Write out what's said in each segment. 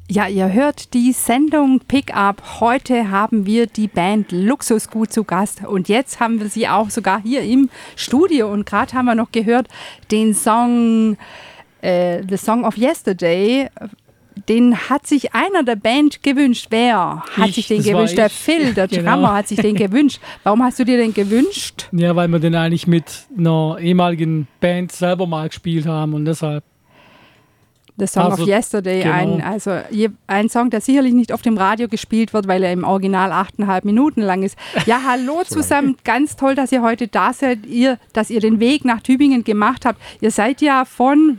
Ja, ihr hört die Sendung Pickup. Heute haben wir die Band Luxusgut zu Gast und jetzt haben wir sie auch sogar hier im Studio und gerade haben wir noch gehört den Song The Song of Yesterday. Den hat sich einer der Band gewünscht. Wer hat sich den gewünscht? Der Phil, der Drummer, hat sich den gewünscht. Warum hast du dir den gewünscht? Ja, weil wir den eigentlich mit einer ehemaligen Band selber mal gespielt haben und deshalb. The Song of Yesterday, genau. ein Song, der sicherlich nicht auf dem Radio gespielt wird, weil er im Original 8,5 Minuten lang ist. Ja, hallo zusammen, ganz toll, dass ihr heute da seid, dass ihr den Weg nach Tübingen gemacht habt. Ihr seid ja von,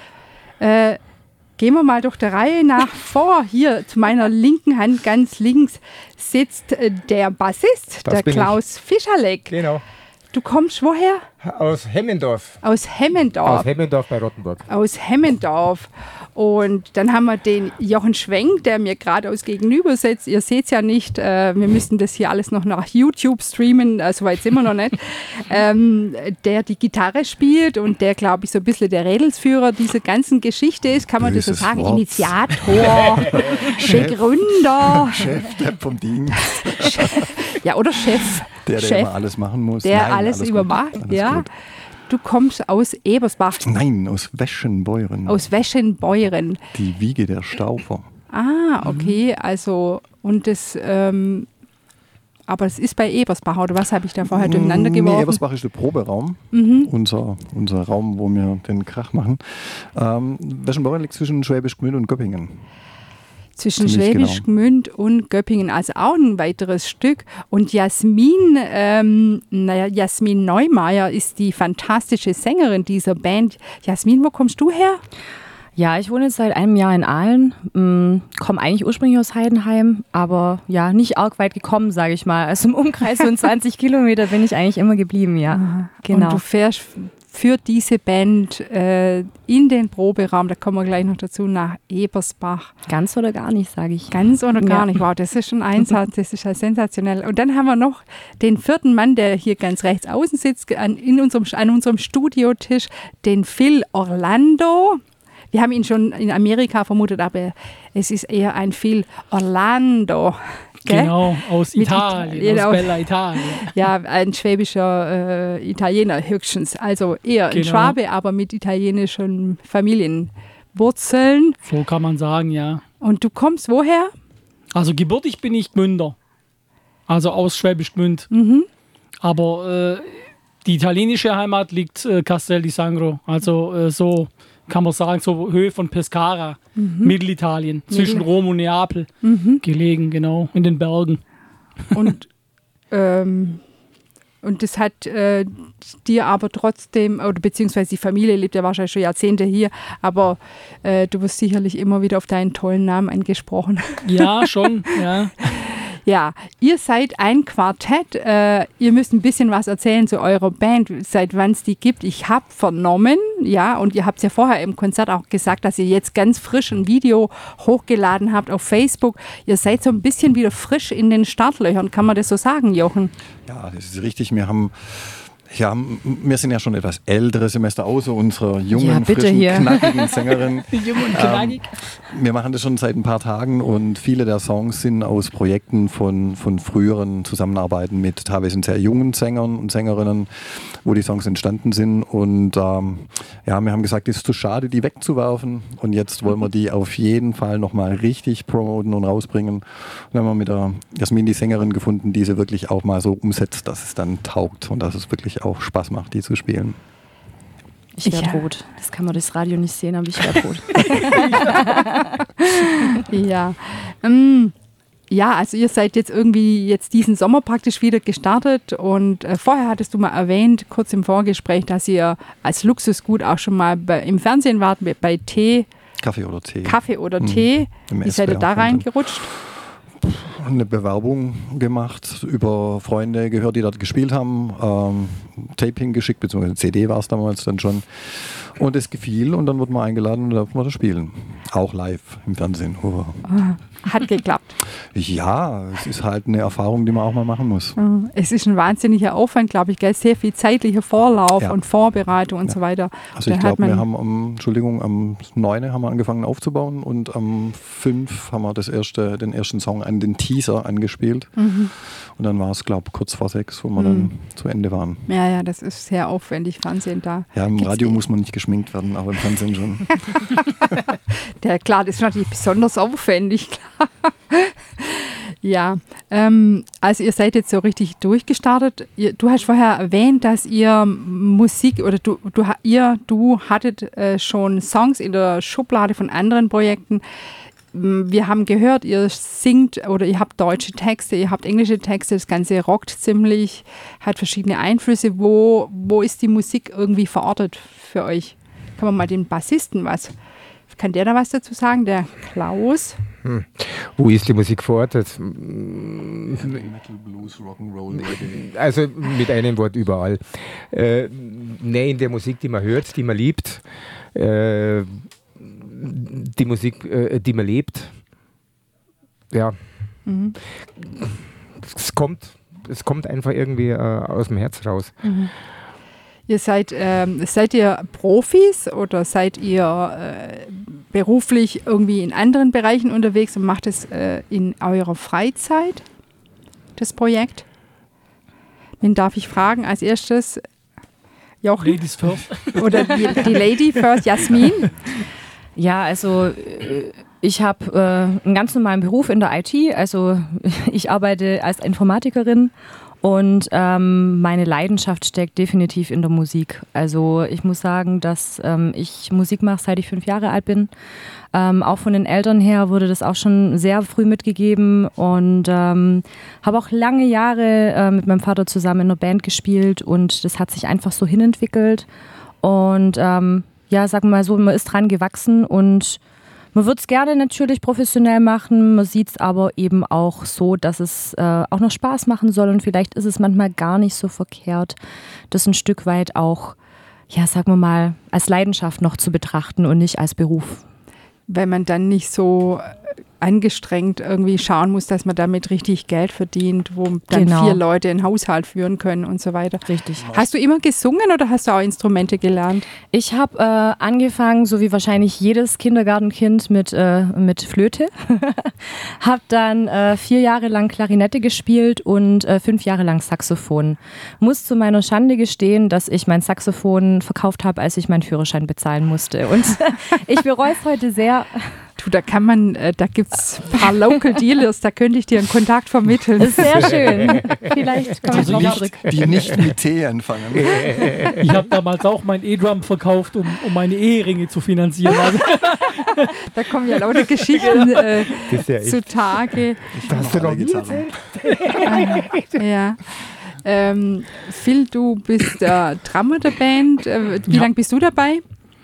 gehen wir mal durch der Reihe nach vor. Hier zu meiner linken Hand, ganz links, sitzt der Bassist, der Klaus Fischerleck. Genau. Du kommst woher? Aus Hemmendorf. Aus Hemmendorf. Aus Hemmendorf bei Rottenburg. Aus Hemmendorf. Und dann haben wir den Jochen Schwenk, der mir geradeaus gegenüber sitzt. Ihr seht es ja nicht, wir müssten das hier alles noch nach YouTube streamen, so weit sind wir noch nicht. Der die Gitarre spielt und der, glaube ich, so ein bisschen der Rädelsführer dieser ganzen Geschichte ist. Kann man das so sagen? Wort. Initiator, Begründer. Chef vom Dienst. Ja, oder Chef. Der Chef, immer alles machen muss. Der Nein, alles übermacht, ja. Gut. Du kommst aus Ebersbach. Nein, aus Weschenbeuren. Aus Weschenbeuren. Die Wiege der Staufer. Ah, okay, also und das, aber es ist bei Ebersbach, oder was habe ich da vorher durcheinander geworfen? Nee, Ebersbach ist der Proberaum, unser Raum, wo wir den Krach machen. Weschenbeuren liegt zwischen Schwäbisch Gmünd und Göppingen. Zwischen Ziemlich Schwäbisch Gmünd und Göppingen, also auch ein weiteres Stück. Und Jasmin Neumeier ist die fantastische Sängerin dieser Band. Jasmin, wo kommst du her? Ja, ich wohne jetzt seit einem Jahr in Aalen, komme eigentlich ursprünglich aus Heidenheim, aber ja, nicht arg weit gekommen, sage ich mal. Also im Umkreis von 20 Kilometer bin ich eigentlich immer geblieben, ja. Aha. Genau. Und du fährst für diese Band in den Proberaum, da kommen wir gleich noch dazu, nach Ebersbach. Ganz oder gar nicht, sage ich. Ganz oder gar nicht, wow, das ist schon ein Einsatz, das ist ja sensationell. Und dann haben wir noch den vierten Mann, der hier ganz rechts außen sitzt, an unserem Studiotisch, den Phil Orlando. Wir haben ihn schon in Amerika vermutet, aber es ist eher ein Phil Orlando. Gell? Genau, aus Italien, aus Bella Italia. Ja, ein schwäbischer Italiener höchstens. Also eher ein Schwabe, aber mit italienischen Familienwurzeln. So kann man sagen, ja. Und du kommst woher? Also gebürtig bin ich Gmünder. Also aus Schwäbisch Gmünd. Aber die italienische Heimat liegt Castel di Sangro. Also so kann man sagen, so Höhe von Pescara, Mittelitalien, zwischen Rom und Neapel gelegen, genau, in den Bergen. Und das hat dir aber trotzdem, oder beziehungsweise die Familie lebt ja wahrscheinlich schon Jahrzehnte hier, aber du wirst sicherlich immer wieder auf deinen tollen Namen angesprochen. Ja, schon, ja. Ja, ihr seid ein Quartett. Ihr müsst ein bisschen was erzählen zu eurer Band, seit wann es die gibt. Ich habe vernommen, ja, und ihr habt es ja vorher im Konzert auch gesagt, dass ihr jetzt ganz frisch ein Video hochgeladen habt auf Facebook. Ihr seid so ein bisschen wieder frisch in den Startlöchern. Kann man das so sagen, Jochen? Ja, das ist richtig. Wir sind ja schon etwas ältere Semester, außer unserer jungen, frischen, knackigen Sängerin. Jung und knackig. Wir machen das schon seit ein paar Tagen und viele der Songs sind aus Projekten von früheren Zusammenarbeiten mit teilweise sehr jungen Sängern und Sängerinnen, wo die Songs entstanden sind. Und wir haben gesagt, es ist zu schade, die wegzuwerfen. Und jetzt wollen wir die auf jeden Fall nochmal richtig promoten und rausbringen. Und dann haben wir mit der Jasmin die Sängerin gefunden, die sie wirklich auch mal so umsetzt, dass es dann taugt und dass es wirklich auch Spaß macht, die zu spielen. Ich werde rot. Das kann man das Radio nicht sehen, aber ich werde rot. Ja. Ja, also ihr seid jetzt diesen Sommer praktisch wieder gestartet und vorher hattest du mal erwähnt, kurz im Vorgespräch, dass ihr als Luxusgut auch schon mal im Fernsehen wart, bei Kaffee oder Tee. Kaffee oder Tee. Wie seid ihr da reingerutscht? Eine Bewerbung gemacht, über Freunde gehört, die dort gespielt haben, Taping geschickt, beziehungsweise CD war es damals dann schon. Und es gefiel und dann wurde man eingeladen und da durften wir das spielen. Auch live im Fernsehen. Hat geklappt. Ja, es ist halt eine Erfahrung, die man auch mal machen muss. Es ist ein wahnsinniger Aufwand, glaube ich, gell? Sehr viel zeitlicher Vorlauf und Vorbereitung und so weiter. Also ich glaube, wir haben am 9. haben wir angefangen aufzubauen und am 5 haben wir den ersten Song den Teaser angespielt. Und dann war es, glaube ich, kurz vor 6, wo wir dann zu Ende waren. Ja, das ist sehr aufwendig, Fernsehen da. Ja, im Radio muss man nicht geschminkt werden, aber im Fernsehen schon. Klar, das ist natürlich besonders aufwendig, klar. Ja, also ihr seid jetzt so richtig durchgestartet. Du hast vorher erwähnt, dass ihr Musik oder du hattet schon Songs in der Schublade von anderen Projekten. Wir haben gehört, ihr singt oder ihr habt deutsche Texte, ihr habt englische Texte, das Ganze rockt ziemlich, hat verschiedene Einflüsse. Wo ist die Musik irgendwie verortet für euch? Kann man mal den Bassisten kann der da was dazu sagen, der Klaus? Wo ist die Musik verortet? Metal, Blues, Rock'n'Roll. Also mit einem Wort überall. In der Musik, die man hört, die man liebt. Die Musik, die man lebt. Ja. Es kommt einfach irgendwie aus dem Herz raus. Ihr seid ihr Profis oder seid ihr beruflich irgendwie in anderen Bereichen unterwegs und macht es in eurer Freizeit, das Projekt? Wen darf ich fragen als erstes? Jochen? Ladies first. Oder die Lady first, Jasmin? Ja, also ich habe einen ganz normalen Beruf in der IT. Also ich arbeite als Informatikerin und meine Leidenschaft steckt definitiv in der Musik. Also ich muss sagen, dass ich Musik mache, seit ich 5 Jahre alt bin. Auch von den Eltern her wurde das auch schon sehr früh mitgegeben und habe auch lange Jahre mit meinem Vater zusammen in einer Band gespielt und das hat sich einfach so hinentwickelt. Und sagen wir mal so, man ist dran gewachsen und man würde es gerne natürlich professionell machen, man sieht es aber eben auch so, dass es auch noch Spaß machen soll und vielleicht ist es manchmal gar nicht so verkehrt, das ein Stück weit auch, sagen wir mal, als Leidenschaft noch zu betrachten und nicht als Beruf. Weil man dann nicht so angestrengt irgendwie schauen muss, dass man damit richtig Geld verdient, wo dann 4 Leute einen Haushalt führen können und so weiter. Richtig. Hast du immer gesungen oder hast du auch Instrumente gelernt? Ich habe angefangen, so wie wahrscheinlich jedes Kindergartenkind, mit Flöte. Habe dann 4 Jahre lang Klarinette gespielt und 5 Jahre lang Saxophon. Muss zu meiner Schande gestehen, dass ich mein Saxophon verkauft habe, als ich meinen Führerschein bezahlen musste. Und ich bereue es heute sehr. Du, da gibt es ein paar Local Dealers, da könnte ich dir einen Kontakt vermitteln. Sehr schön. Vielleicht komme ich noch zurück. Die nicht mit T anfangen. Ich habe damals auch mein E-Drum verkauft, um meine Eheringe zu finanzieren. Also da kommen ja lauter Geschichten zutage. Das hast du noch nie erzählt? Ja. Phil, du bist der Drummer der Band. Wie lange bist du dabei?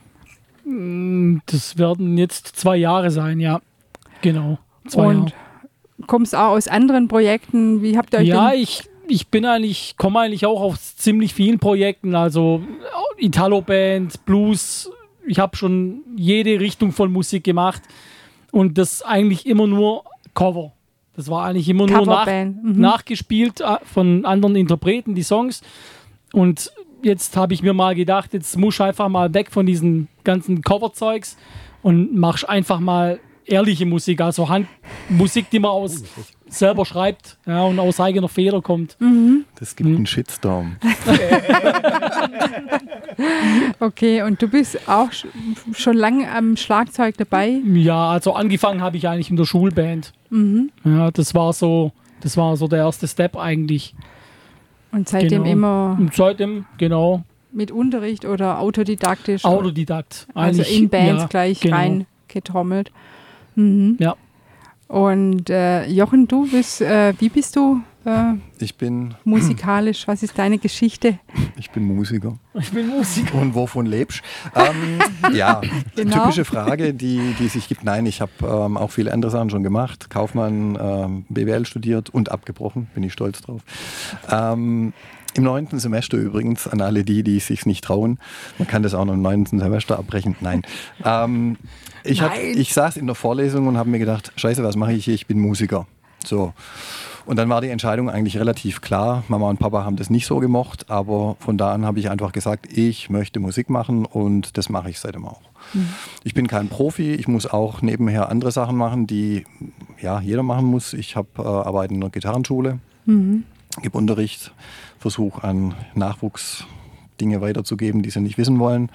Das werden jetzt 2 Jahre sein, ja. Genau. 2 Jahre. Und kommst auch aus anderen Projekten? Wie habt ihr euch ich komme eigentlich auch aus ziemlich vielen Projekten, also Italo-Band, Blues. Ich habe schon jede Richtung von Musik gemacht und das eigentlich immer nur Cover. Das war eigentlich immer nur nachgespielt von anderen Interpreten, die Songs. Und jetzt habe ich mir mal gedacht, jetzt musst du einfach mal weg von diesen ganzen Coverzeugs und machst einfach mal ehrliche Musik, also Musik, die man selber schreibt, und aus eigener Feder kommt. Das gibt einen Shitstorm. Okay, und du bist auch schon lange am Schlagzeug dabei? Ja, also angefangen habe ich eigentlich in der Schulband. Ja, das war so der erste Step eigentlich. Und seitdem immer... Und seitdem, genau. Mit Unterricht oder autodidaktisch? Autodidakt. Also in Bands gleich reingetrommelt. Ja. Und Jochen, du bist, wie bist du Ich bin musikalisch? Was ist deine Geschichte? Ich bin Musiker. Ich bin Musiker. Und wovon lebst du? Ja, genau. Typische Frage, die sich gibt. Nein, ich habe auch viele andere Sachen schon gemacht. Kaufmann, BWL studiert und abgebrochen, bin ich stolz drauf. Im 9. Semester übrigens, an alle die sich nicht trauen. Man kann das auch noch im 9. Semester abbrechen. Nein. Ich saß in der Vorlesung und habe mir gedacht, scheiße, was mache ich hier? Ich bin Musiker. So. Und dann war die Entscheidung eigentlich relativ klar. Mama und Papa haben das nicht so gemocht, aber von da an habe ich einfach gesagt, ich möchte Musik machen und das mache ich seitdem auch. Ich bin kein Profi, ich muss auch nebenher andere Sachen machen, die ja jeder machen muss. Ich arbeite in einer Gitarrenschule, gebe Unterricht, versuche an Nachwuchs Dinge weiterzugeben, die sie nicht wissen wollen.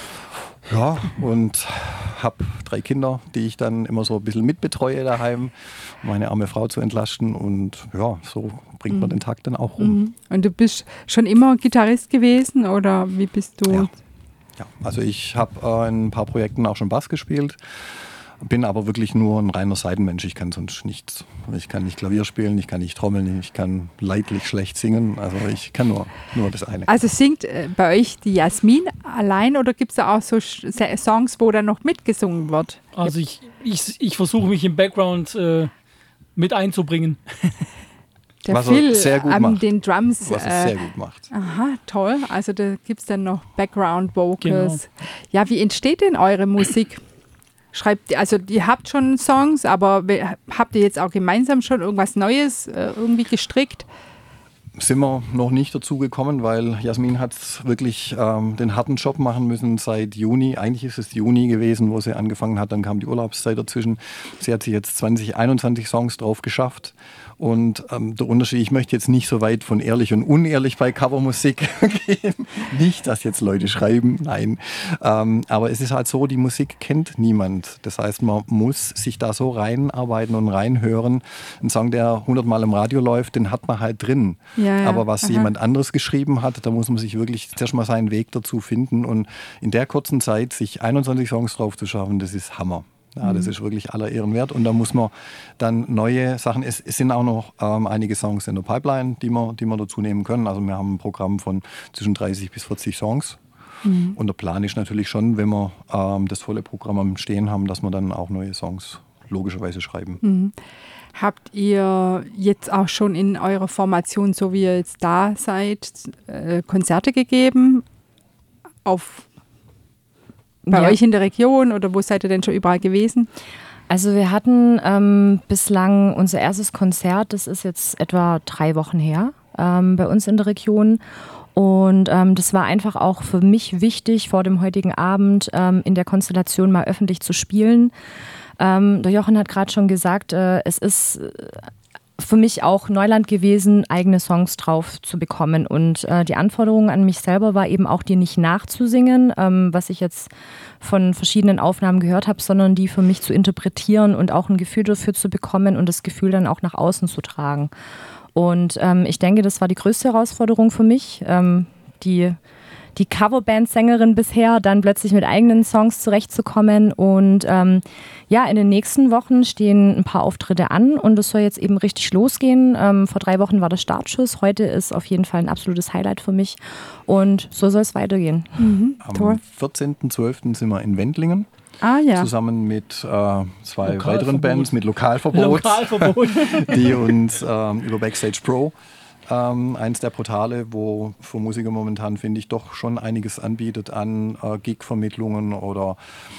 Ja, und habe 3 Kinder, die ich dann immer so ein bisschen mitbetreue daheim, um meine arme Frau zu entlasten. Und ja, so bringt man den Tag dann auch rum. Und du bist schon immer Gitarrist gewesen oder wie bist du? Ja, also ich habe in ein paar Projekten auch schon Bass gespielt, bin aber wirklich nur ein reiner Seitenmensch. Ich kann sonst nichts. Ich kann nicht Klavier spielen, ich kann nicht trommeln, ich kann leidlich schlecht singen. Also ich kann nur das eine. Also singt bei euch die Jasmin allein oder gibt es da auch so Songs, wo dann noch mitgesungen wird? Also ich versuche mich im Background mit einzubringen. Der Was Phil er sehr gut an macht. den Drums. Was er sehr gut macht. Aha, toll. Also da gibt es dann noch Background-Vocals. Genau. Ja, wie entsteht denn eure Musik? Also ihr habt schon Songs, aber habt ihr jetzt auch gemeinsam schon irgendwas Neues irgendwie gestrickt? Sind wir noch nicht dazu gekommen, weil Jasmin hat wirklich den harten Job machen müssen seit Juni. Eigentlich ist es Juni gewesen, wo sie angefangen hat, dann kam die Urlaubszeit dazwischen. Sie hat sich jetzt 21 Songs drauf geschafft. Und der Unterschied, ich möchte jetzt nicht so weit von ehrlich und unehrlich bei Covermusik gehen. Nicht, dass jetzt Leute schreiben, nein. Aber es ist halt so, die Musik kennt niemand. Das heißt, man muss sich da so reinarbeiten und reinhören. Ein Song, der 100-mal im Radio läuft, den hat man halt drin. Ja, aber was jemand anderes geschrieben hat, da muss man sich wirklich zuerst mal seinen Weg dazu finden. Und in der kurzen Zeit sich 21 Songs drauf zu schaffen, das ist Hammer. Ja, das ist wirklich aller Ehren wert. Und da muss man dann neue Sachen, es sind auch noch einige Songs in der Pipeline, die wir dazu nehmen können. Also wir haben ein Programm von zwischen 30 bis 40 Songs. Und der Plan ist natürlich schon, wenn wir das volle Programm am Stehen haben, dass wir dann auch neue Songs logischerweise schreiben. Habt ihr jetzt auch schon in eurer Formation, so wie ihr jetzt da seid, Konzerte gegeben? Bei euch in der Region oder wo seid ihr denn schon überall gewesen? Also wir hatten bislang unser erstes Konzert, das ist jetzt etwa 3 Wochen her, bei uns in der Region. Und das war einfach auch für mich wichtig, vor dem heutigen Abend in der Konstellation mal öffentlich zu spielen. Der Jochen hat gerade schon gesagt, es ist für mich auch Neuland gewesen, eigene Songs drauf zu bekommen. Und die Anforderung an mich selber war eben auch, die nicht nachzusingen, was ich jetzt von verschiedenen Aufnahmen gehört habe, sondern die für mich zu interpretieren und auch ein Gefühl dafür zu bekommen und das Gefühl dann auch nach außen zu tragen. Und ich denke, das war die größte Herausforderung für mich, die Coverband-Sängerin bisher, dann plötzlich mit eigenen Songs zurechtzukommen. Und in den nächsten Wochen stehen ein paar Auftritte an und es soll jetzt eben richtig losgehen. Vor 3 Wochen war der Startschuss. Heute ist auf jeden Fall ein absolutes Highlight für mich. Und so soll es weitergehen. Am 14.12. sind wir in Wendlingen. Zusammen mit 2 weiteren Bands, mit Lokalverbot. Die uns über Backstage Pro, eins der Portale, wo für Musiker momentan, finde ich, doch schon einiges anbietet an Gig-Vermittlungen oder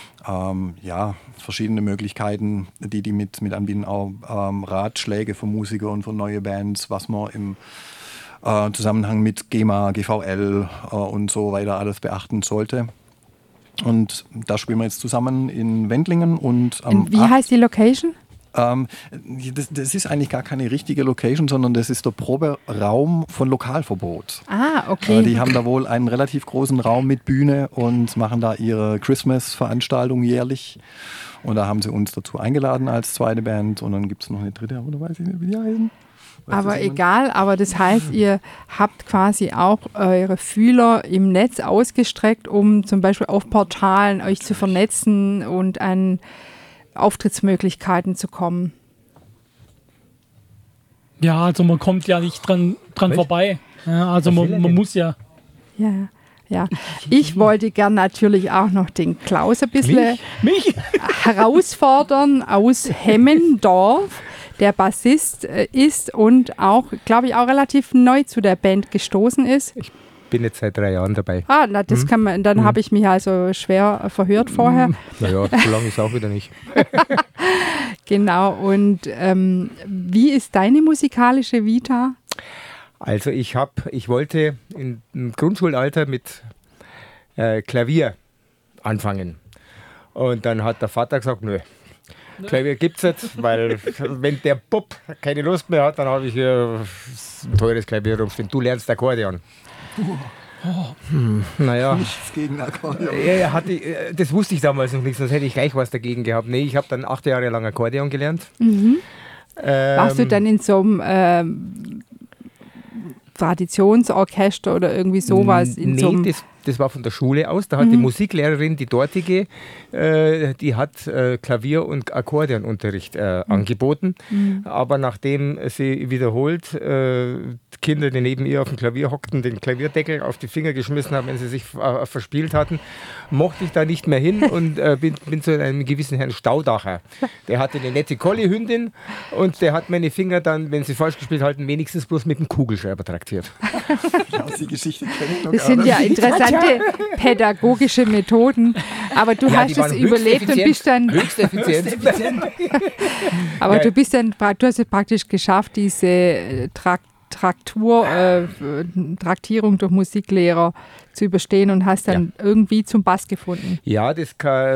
verschiedene Möglichkeiten, die mit anbieten, auch Ratschläge für Musiker und für neue Bands, was man im Zusammenhang mit GEMA, GVL und so weiter alles beachten sollte. Und da spielen wir jetzt zusammen in Wendlingen. Und wie heißt die Location? Das ist eigentlich gar keine richtige Location, sondern das ist der Proberaum von Lokalverbot. Okay. Die haben da wohl einen relativ großen Raum mit Bühne und machen da ihre Christmas-Veranstaltung jährlich. Und da haben sie uns dazu eingeladen als zweite Band. Und dann gibt es noch eine dritte, oder weiß ich nicht, wie die heißen. Aber egal, aber das heißt, ihr habt quasi auch eure Fühler im Netz ausgestreckt, um zum Beispiel auf Portalen euch zu vernetzen und an Auftrittsmöglichkeiten zu kommen. Ja, also man kommt ja nicht dran vorbei. Ja, also man muss ja. Ja. Ich wollte gern natürlich auch noch den Klaus ein bisschen herausfordern aus Hemmendorf, der Bassist ist und auch, glaube ich, auch relativ neu zu der Band gestoßen ist. bin jetzt seit 3 Jahren dabei. Ah, na, das kann man, dann habe ich mich also schwer verhört vorher. Naja, so lange ist auch wieder nicht. Genau, und wie ist deine musikalische Vita? Also ich wollte im Grundschulalter mit Klavier anfangen. Und dann hat der Vater gesagt, nö, Klavier gibt's jetzt, weil wenn der Bub keine Lust mehr hat, dann habe ich hier ein teures Klavier rumstehen. Du lernst Akkordeon. Naja. Nichts gegen Akkordeon. Das wusste ich damals noch nicht, sonst hätte ich gleich was dagegen gehabt. Nee, ich habe dann 8 Jahre lang Akkordeon gelernt. Warst du dann in so einem Traditionsorchester oder irgendwie sowas? Das war von der Schule aus. Da hat die Musiklehrerin, die dortige, die hat Klavier- und Akkordeonunterricht angeboten. Aber nachdem sie wiederholt Kinder, die neben ihr auf dem Klavier hockten, den Klavierdeckel auf die Finger geschmissen haben, wenn sie sich verspielt hatten, mochte ich da nicht mehr hin und bin zu einem gewissen Herrn Staudacher. Der hatte eine nette Collie-Hündin und der hat meine Finger dann, wenn sie falsch gespielt hatten, wenigstens bloß mit einem Kugelschreiber traktiert. Ja, die Geschichte kenne ich noch Das sind ja interessante pädagogische Methoden, aber du hast es überlebt und bist dann... Höchst effizient. Aber Ja. du hast es praktisch geschafft, diese Traktierung durch Musiklehrer zu überstehen und hast dann irgendwie zum Bass gefunden. Ja, da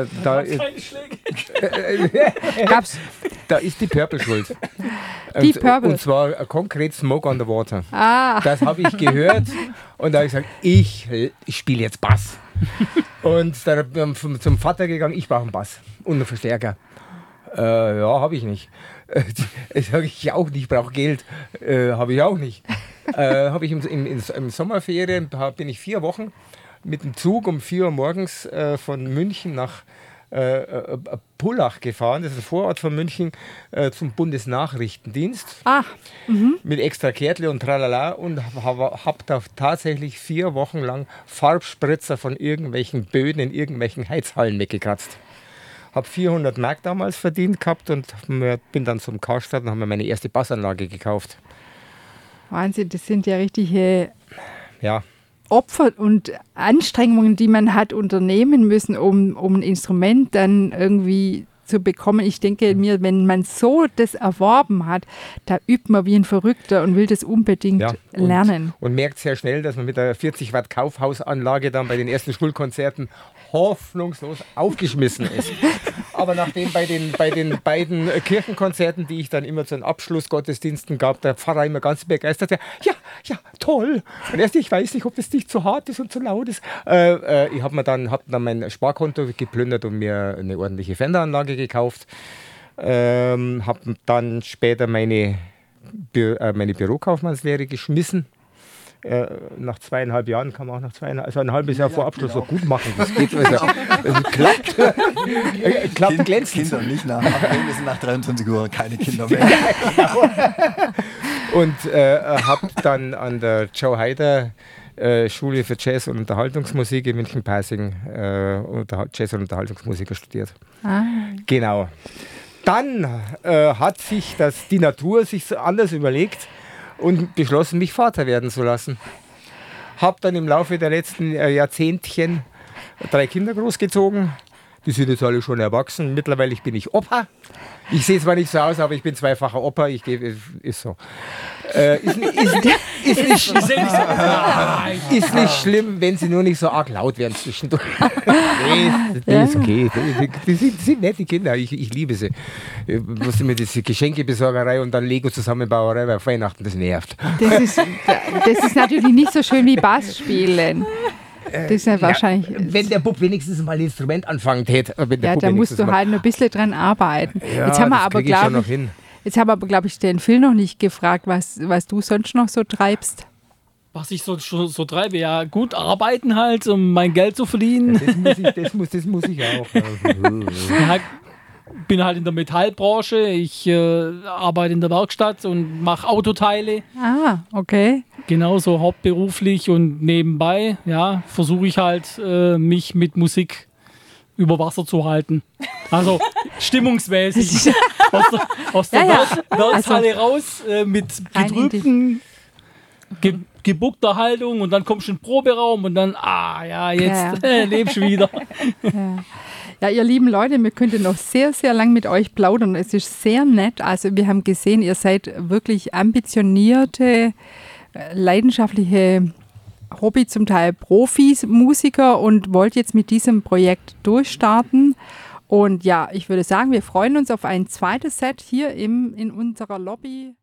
ist die Purple schuld. Die Purple. Und zwar konkret Smoke on the Water. Ah, Das habe ich gehört und da habe ich gesagt, ich spiele jetzt Bass. Und dann bin ich zum Vater gegangen, ich brauche einen Bass und einen Verstärker. Ja, habe ich nicht. Sage ich auch nicht, ich brauche Geld. Habe ich auch nicht. Habe ich im Sommerferien, bin ich 4 Wochen mit dem Zug um 4 Uhr morgens von München nach Pullach gefahren, das ist ein Vorort von München, zum Bundesnachrichtendienst. Mit extra Kärtle und tralala und habe da tatsächlich 4 Wochen lang Farbspritzer von irgendwelchen Böden in irgendwelchen Heizhallen weggekratzt. Habe 400 Mark damals verdient gehabt und bin dann zum Karstadt und habe mir meine erste Bassanlage gekauft. Wahnsinn, das sind ja richtige Ja. Opfer und Anstrengungen, die man hat unternehmen müssen, um ein Instrument dann irgendwie zu bekommen. Ich denke mir, wenn man so das erworben hat, da übt man wie ein Verrückter und will das unbedingt lernen. Und merkt sehr schnell, dass man mit der 40 Watt Kaufhausanlage dann bei den ersten Schulkonzerten hoffnungslos aufgeschmissen ist. Aber nachdem bei den beiden Kirchenkonzerten, die ich dann immer zu den Abschlussgottesdiensten gab, der Pfarrer immer ganz begeistert, ja, toll. Und erst ich weiß nicht, ob das nicht zu hart ist und zu laut ist. Ich habe dann mein Sparkonto geplündert und mir eine ordentliche Fenderanlage gekauft. Habe dann später meine Bürokaufmannslehre geschmissen. Nach 2,5 Jahren kann man auch also ein halbes Jahr vor Abschluss noch gut machen. Das geht also, klappt glänzend. Kinder nicht nach. Wir sind nach 23 Uhr keine Kinder mehr. Und habe dann an der Joe Heider Schule für Jazz und Unterhaltungsmusik in München-Pasing Jazz und Unterhaltungsmusiker studiert. Genau. Dann hat sich die Natur sich so anders überlegt und beschlossen, mich Vater werden zu lassen. Habe dann im Laufe der letzten Jahrzehntchen 3 Kinder großgezogen. Die sind jetzt alle schon erwachsen. Mittlerweile bin ich Opa. Ich sehe zwar nicht so aus, aber ich bin zweifacher Opa. Ist so. Ist nicht schlimm, wenn sie nur nicht so arg laut werden zwischendurch. Nee, ist okay. Die sind nette Kinder. Ich liebe sie. Was mit dieser Geschenkebesorgerei und dann Lego-Zusammenbauerei bei Weihnachten, das nervt. Das ist natürlich nicht so schön wie Bass spielen. Das ist ja wahrscheinlich. Wenn der Bub wenigstens mal ein Instrument anfangen hätte. Da musst du halt noch ein bisschen dran arbeiten. Ja, jetzt haben wir das aber, krieg ich schon noch glaube hin. Jetzt haben wir aber, glaube ich, den Phil noch nicht gefragt, was du sonst noch so treibst. Was ich so treibe, ja, gut arbeiten halt, um mein Geld zu verdienen. Das muss ich auch. Bin halt in der Metallbranche, ich arbeite in der Werkstatt und mache Autoteile. Ah, okay. Genauso hauptberuflich und nebenbei, ja, versuche ich halt, mich mit Musik über Wasser zu halten. Also stimmungsmäßig. aus der Werkshalle raus mit gedrückten gebuckter Haltung und dann kommst du in den Proberaum und dann, jetzt lebst du wieder. Ja, ihr lieben Leute, wir könnten noch sehr, sehr lang mit euch plaudern. Es ist sehr nett. Also wir haben gesehen, ihr seid wirklich ambitionierte, leidenschaftliche Hobby, zum Teil Profis, Musiker und wollt jetzt mit diesem Projekt durchstarten. Und ja, ich würde sagen, wir freuen uns auf ein zweites Set hier in unserer Lobby.